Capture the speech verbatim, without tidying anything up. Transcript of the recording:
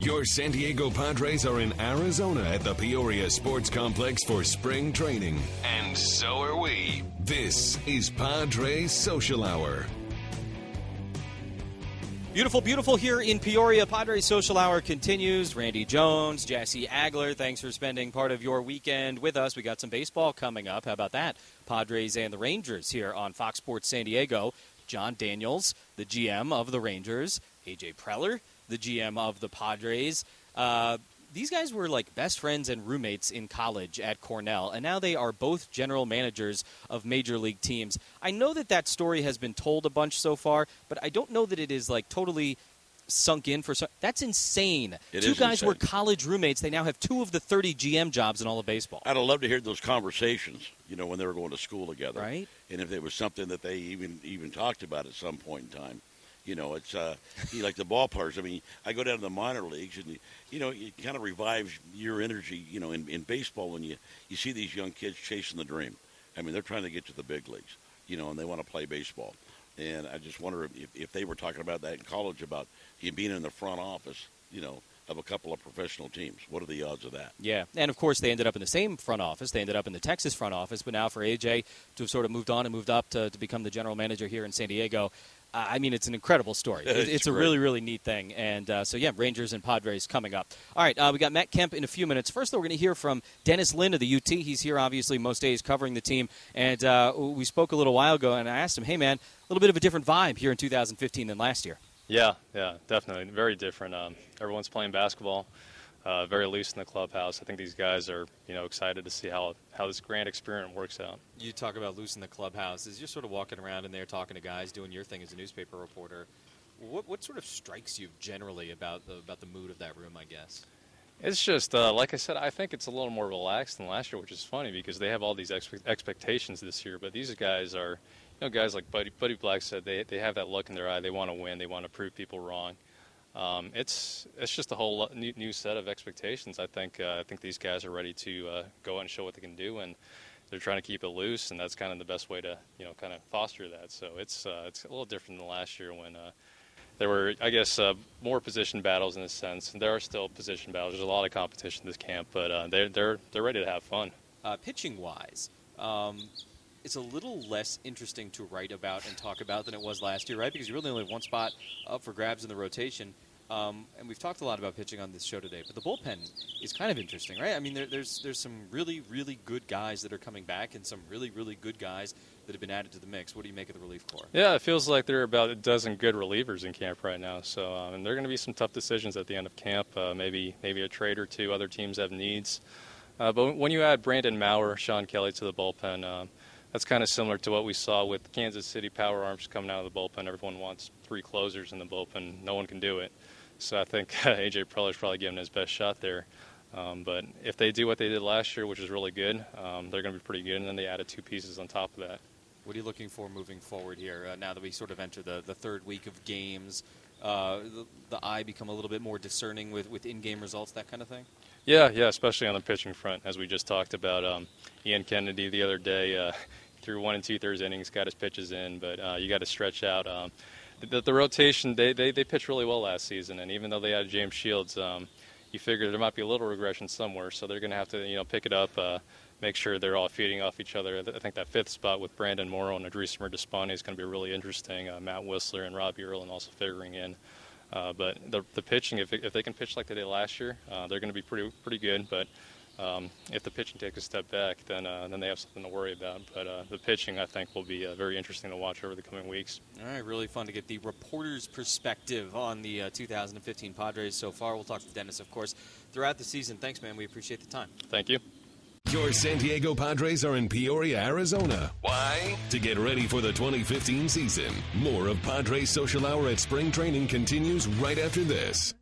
Your San Diego Padres are in Arizona at the Peoria Sports Complex for spring training. And so are we. This is Padres Social Hour. Beautiful, beautiful here in Peoria. Padres Social Hour continues. Randy Jones, Jesse Agler, thanks for spending part of your weekend with us. We got some baseball coming up. How about that? Padres and the Rangers here on Fox Sports San Diego. John Daniels, the G M of the Rangers. A J Preller, the G M of the Padres. Uh, these guys were like best friends and roommates in college at Cornell, and now they are both general managers of major league teams. I know that that story has been told a bunch so far, but I don't know that it is like totally sunk in for some. That's insane. It two is guys insane. were college roommates. They now have two of the thirty G M jobs in all of baseball. I'd love to hear those conversations, you know, when they were going to school together. Right. And if there was something that they even even talked about at some point in time. You know, it's uh, you like the ballparks. I mean, I go down to the minor leagues, and, you, you know, it kind of revives your energy, you know, in, in baseball when you, you see these young kids chasing the dream. I mean, they're trying to get to the big leagues, you know, and they want to play baseball. And I just wonder if, if they were talking about that in college, about you being in the front office, you know, of a couple of professional teams. What are the odds of that? Yeah, and of course they ended up in the same front office. They ended up in the Texas front office, but now for A J to have sort of moved on and moved up to, to become the general manager here in San Diego, uh, I mean, it's an incredible story. It, it's it's a great. really, really neat thing. And uh, so, yeah, Rangers and Padres coming up. All right, uh, we got Matt Kemp in a few minutes. First, though, we're going to hear from Dennis Lin of the U T. He's here, obviously, most days covering the team. And uh, we spoke a little while ago, and I asked him, hey, man, a little bit of a different vibe here in two thousand fifteen than last year. Yeah, yeah, definitely. Very different. Um, everyone's playing basketball. Uh, very loose in the clubhouse. I think these guys are, you know, excited to see how, how this grand experiment works out. You talk about loose in the clubhouse. As you're sort of walking around in there talking to guys, doing your thing as a newspaper reporter, what what sort of strikes you generally about the, about the mood of that room, I guess? It's just, uh, like I said, I think it's a little more relaxed than last year, which is funny because they have all these expe- expectations this year. But these guys are, you know, guys like Buddy, Buddy Black said, they, they have that look in their eye. They want to win. They want to prove people wrong. Um, it's it's just a whole new, new set of expectations. I think uh, I think these guys are ready to uh, go out and show what they can do, and they're trying to keep it loose, and that's kind of the best way to, you know, kind of foster that. So it's uh, it's a little different than last year when uh, there were, I guess, uh, more position battles in a sense. And there are still position battles. There's a lot of competition this camp, but uh, they're they're they're ready to have fun. Uh, pitching wise. Um It's a little less interesting to write about and talk about than it was last year, right? Because you really only have one spot up for grabs in the rotation. Um, and we've talked a lot about pitching on this show today, but the bullpen is kind of interesting, right? I mean, there, there's there's some really, really good guys that are coming back and some really, really good guys that have been added to the mix. What do you make of the relief corps? Yeah, it feels like there are about a dozen good relievers in camp right now. So um, and there are going to be some tough decisions at the end of camp. Uh, maybe maybe a trade or two. Other teams have needs. Uh, but when you add Brandon Maurer, Sean Kelly to the bullpen, um, that's kind of similar to what we saw with Kansas City power arms coming out of the bullpen. Everyone wants three closers in the bullpen. No one can do it. So I think A J Preller's probably giving his best shot there. Um, but if they do what they did last year, which is really good, um, they're going to be pretty good. And then they added two pieces on top of that. What are you looking for moving forward here uh, now that we sort of enter the, the third week of games? Uh, the, the eye become a little bit more discerning with, with in-game results, that kind of thing? Yeah, yeah, especially on the pitching front, as we just talked about. Um, Ian Kennedy the other day uh, threw one and two-thirds innings, got his pitches in, but uh, you got to stretch out. Um, the, the rotation, they, they, they pitched really well last season, and even though they had James Shields, um, you figure there might be a little regression somewhere, so they're going to have to, you know, pick it up, uh, make sure they're all feeding off each other. I think that fifth spot with Brandon Morrow and Andrés Despani is going to be really interesting. Uh, Matt Whistler and Robbie Erlin also figuring in. Uh, but the, the pitching, if, if they can pitch like they did last year, uh, they're going to be pretty pretty good. But um, if the pitching takes a step back, then uh, then they have something to worry about. But uh, the pitching, I think, will be uh, very interesting to watch over the coming weeks. All right, really fun to get the reporter's perspective on the uh, two thousand fifteen Padres so far. We'll talk to Dennis, of course, throughout the season. Thanks, man. We appreciate the time. Thank you. Your San Diego Padres are in Peoria, Arizona. Why? To get ready for the twenty fifteen season. More of Padres Social Hour at Spring Training continues right after this.